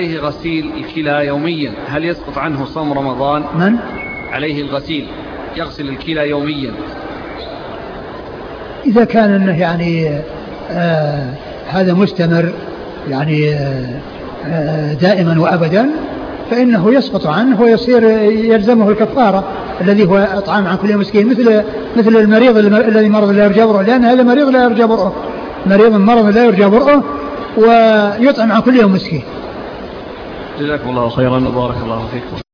عليه غسيل الكلى يوميا، هل يسقط عنه صوم رمضان؟ من؟ عليه الغسيل، يغسل الكلى يوميا. إذا كان أنه يعني هذا مستمر يعني دائما وأبدا فإنه يسقط عنه ويصير يلزمه الكفارة الذي هو إطعام عن كل مسكين، مثل المريض الذي مرض لا يرجى برؤه، لأن هذا مريض لا يرجى برؤه، مريض مرض لا يرجى برؤه ويطعم عن كل يوم مسكين. جزاكم الله خيرا وبارك الله فيكم.